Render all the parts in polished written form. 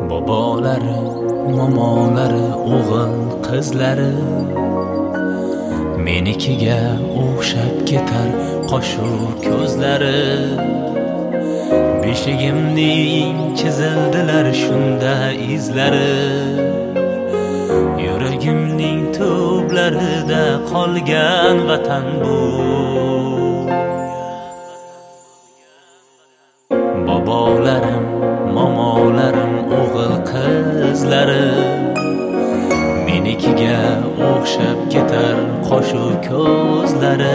Bobolari, momolari, o'g'il qizlari menikiga o'xshab ketar qoshu ko'zlari. Beshigimning chizildilar shunda izlari, yuragimning tublarida qolgan vatan bu. Bobolarim, momolarim, o'g'il qizlari menikiga o'xshab ketar qoshu ko'zlari.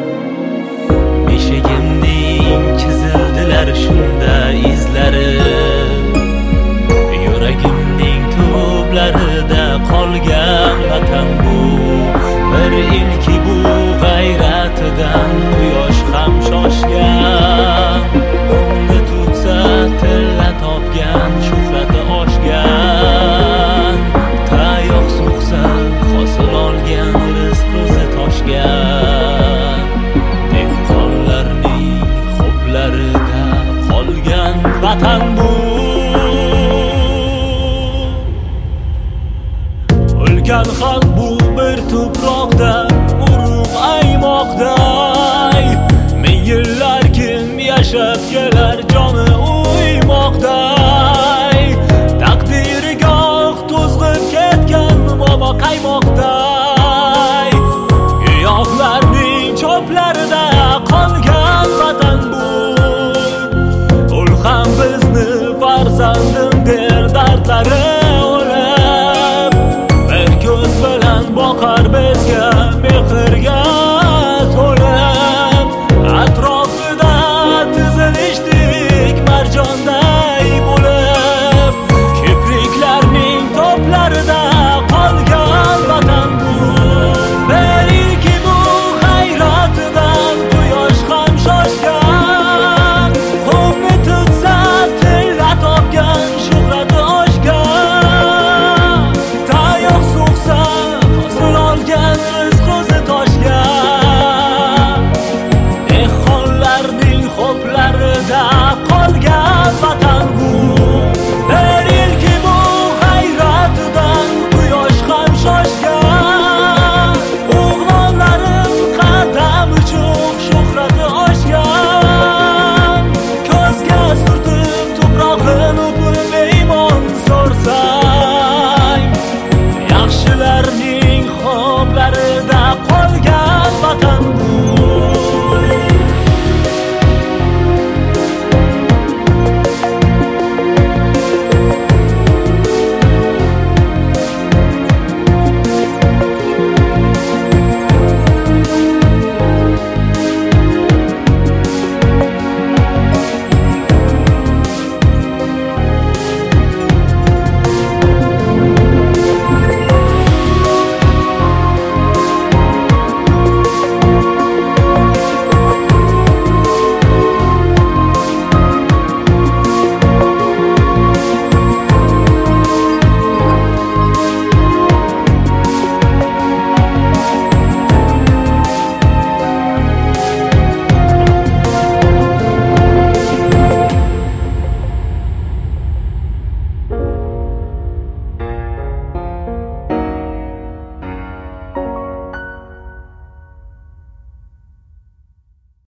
Beshigimning chizildilar shunda izlari, yuragimning tublarida qolgan vatan bu. Bir ilki bu g'ayratidan quyosh ham shoshgan, ko'ngli tutsa tilla topgan shuhrati oshgan, tayoq suqsa hosil olgan rizq o'zi toshgan. Dehqonlarning xo'plarida qolgan vatan bu. O'lgan xalq bu bir tuproqda urug' aymoqda. Ming yillar kim yashab kelar joni uymoqda. Taqdiriga to'zg'ib ketgan bobo qaymoqda. Giyohlarning cho'plarida qolgan vatan bu. Ul ham bizni farzandim der dardlari